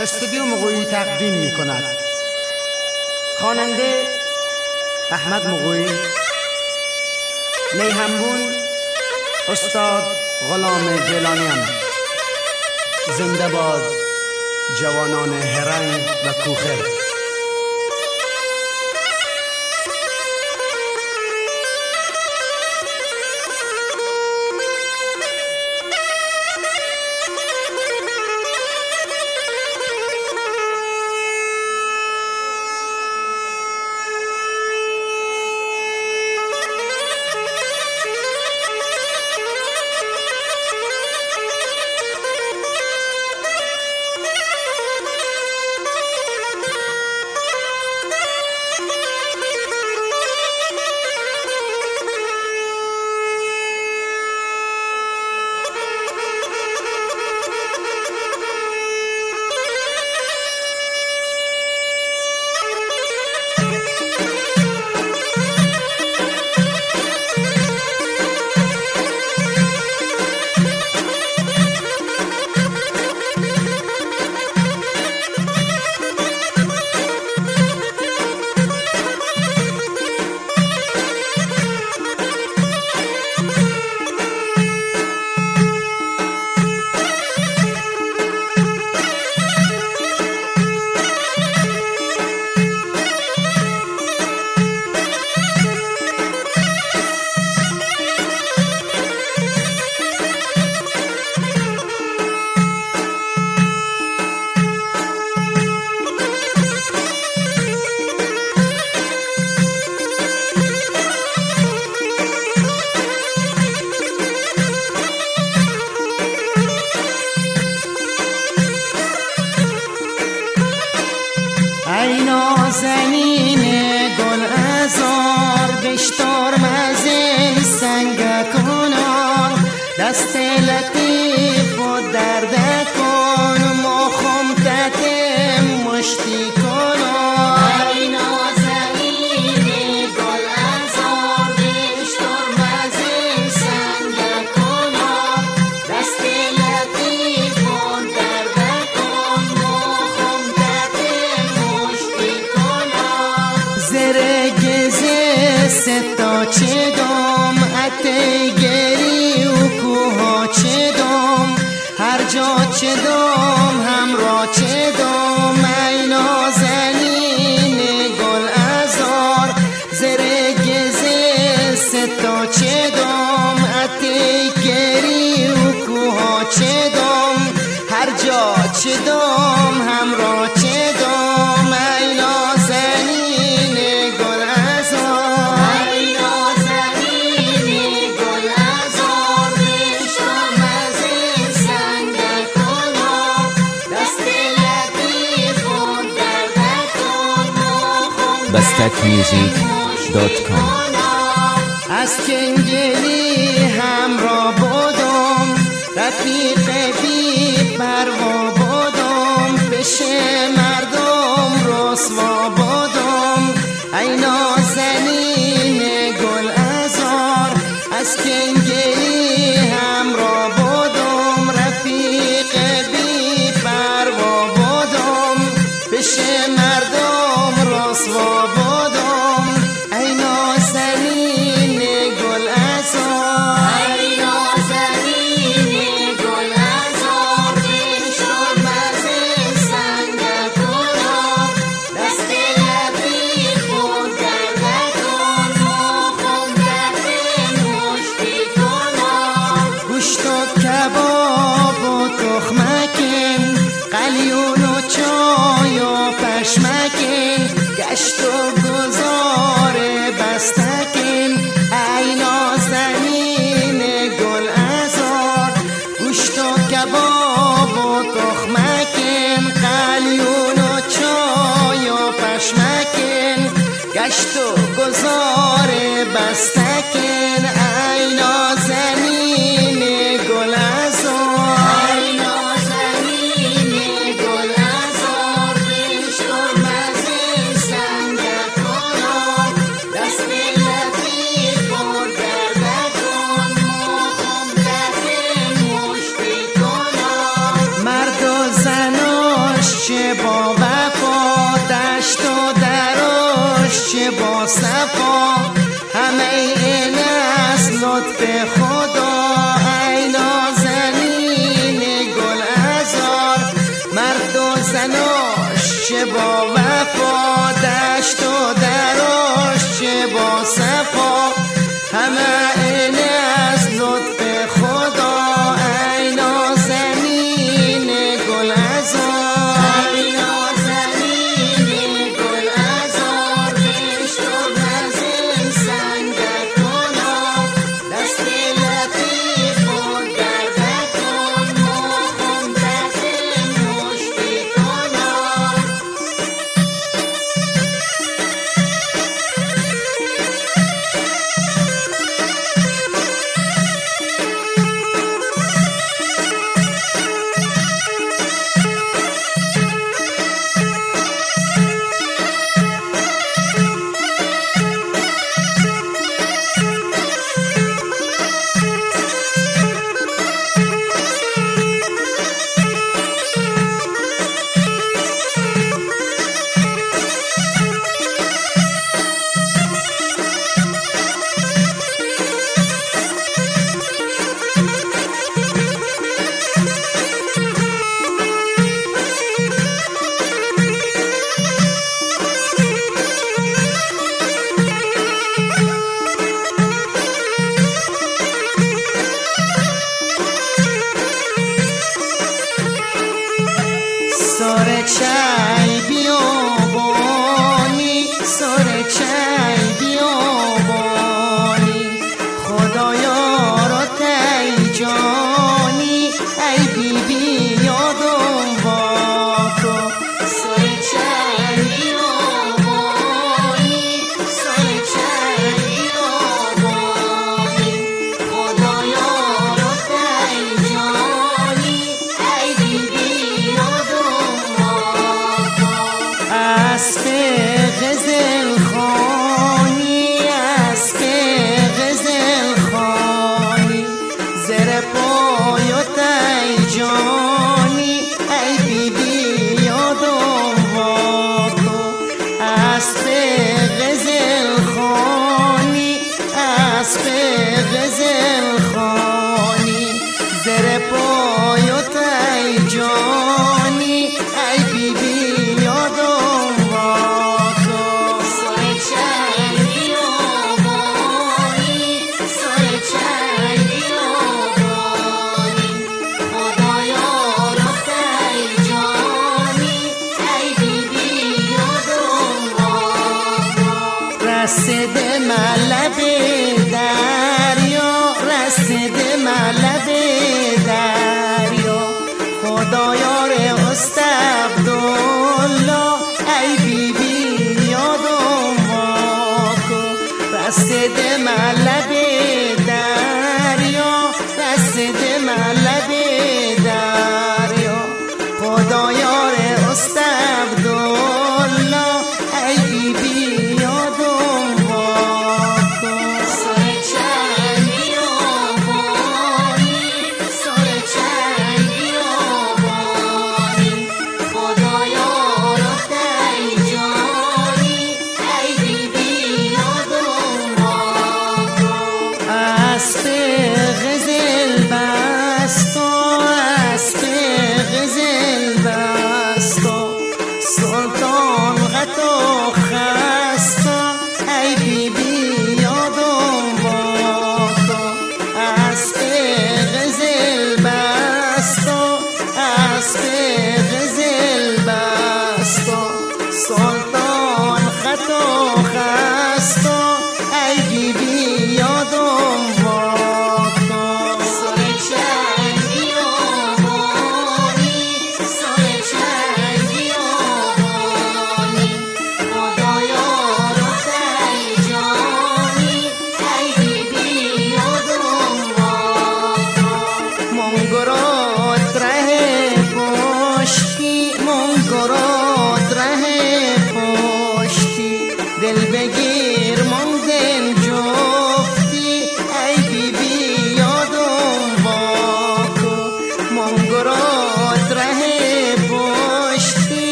استودیو مغویی تقدیم می کند. خواننده احمد مغویی، نیهمبون استاد غلام گیلانیان. زنده باد جوانان هرنگ و کوخر. ای نازنین گل ازار بشتار مزین سنگ کنار دست لطیف و درد کن مخم تتم مشتی کنار ای نازنین گل ازار بشتار مزین سنگ کنار دست لطیف و درد کن مخم زرگزه ستا چه دام اتیگری و کوها چه دام هر جا چه دام همراه چه دام ای نازنین گل ازار زرگزه ستا چه دام اتیگری و کوها چه دام هر جا چه دام همراه چه دام ای نازنین گل ازار ای نازنین گل ازار بشتار مزین سنگ کنار دست لطیف و درد کن مخم bastakmusic.com از کنگلی همراه بودم رفیق بی پروا بودم پیش مردم رسوا بودم ای نازنین گل ازار از کنگلی همراه بودم رفیق بی پروا بودم پیش مردم رسوا بودم ای نازنین گل ازار ای نازنین گل ازار بشتار مزین سنگ کنار دست لطیف و درد کن مخم تتم مشتی کنار گوشت و کباب و تخمکن قلیون و چای و پشمکن گشت و گذار بستکن ای نازنین گل ازار گوشت و کباب و تخمکن قلیون و چای و پشمکن گشت و گذار بستکن ای نازنین گل ازار ای نازنین گل ازار بشتار مزین سنگ کنار دست لطیف و درد کن مخم تتم مشتی کنار مرد و زناش چه وفا، همه این از لطف خدا. ای نازنین گل ازار، مرد و زناش چه با وفا، دشت و دراش چه با صفا، همه این از لطف خدا. ای نازنین گل ازار، ای نازنین گل ازار، بهشت و بزم سنگت کنا، دست لطیف و دردت کن، مخم دست مشتی کنا. سر چای بیابانی، سر چای بیابانی، خدایا را تی جانی، ای بی بی یادم با تو. سر چای بیابانی، سر چای بیابانی، خدایا را تی جانی، ای بی بی یادم. اسب غزل خانی، اسب غزل خانی، زر پای و تی جانی، ای بی بی یادم با تو. اسب غزل خانی، اسب غزل خانی، زر پای و تی جانی، ای بی بی یادم. رسیده ملب دریا، رسیده ملب دریا، خدایا ره استعبدالله، ای بی بی یادم با تو. رسیده ملب دریا، رسیده ملب دریا، خدایا ره استعبدالله، ای بی بی سلطان غطا خستا، ای بی بی یادم با تو. اسب غزل بستا، اسب غزل بستا، سلطان غطا خستا، ای بی بی یادم با تو.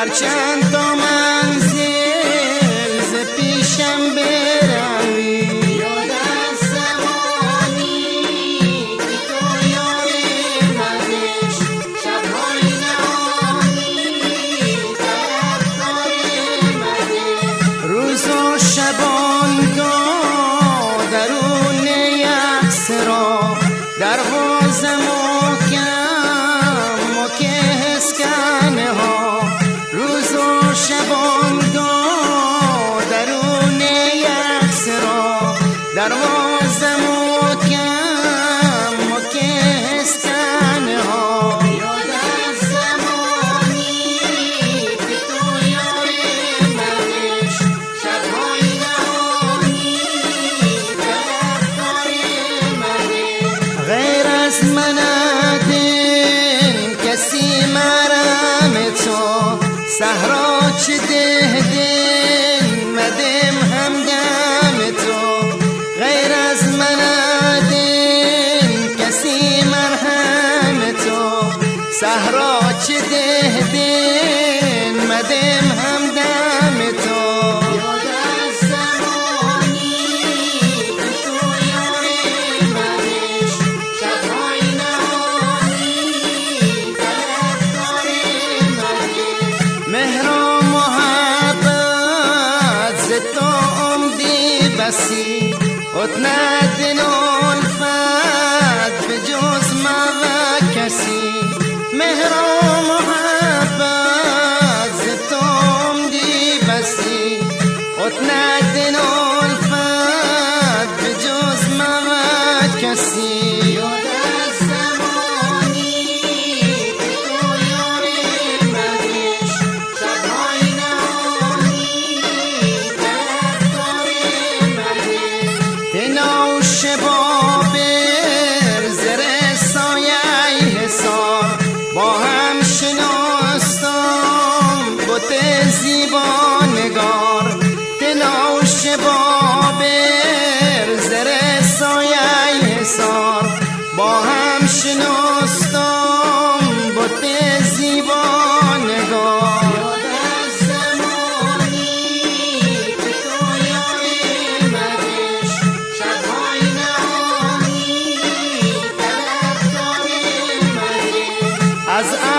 هرچند تا منزل ز پیشم بروی، یاد از زمانی که تو یار منش، شب‌های نهانی طرفدار منه، روز و شبانگاه درون یأس را دروازه دروازه محکم که هستن ها، یاد از زمانی که تو یار منش، شب‌های نهانی طرفدار منه، غیر از من دل کسی مرم تو، صحرا چه ده دل مدم همدم تو، غیر از من دل کسی مرهم تو، صحرا چه ده دل مدم همدم تو، یاد از زمانی که تو یار منش، شب‌های نهانی طرفدار منه، مهر و محبت ز تو عمدی بسی، اتندن الفت به جز ما و کسی، مهر و محبت ز تو عمدی بسی، اتندن الفت به جز ما و کسی، یاد از زمانی که تو یار منش، شب‌های نهانی طرفدار منه، تناوش بابر زر سایه حصار، با هم شناستم بت زیبانگار، تناوش بابر زر سایه حصار، با هم شناستم بت زیبانگار، یاد از زمانی که تو یار منش، شب‌های نهانی طرفدار منه، از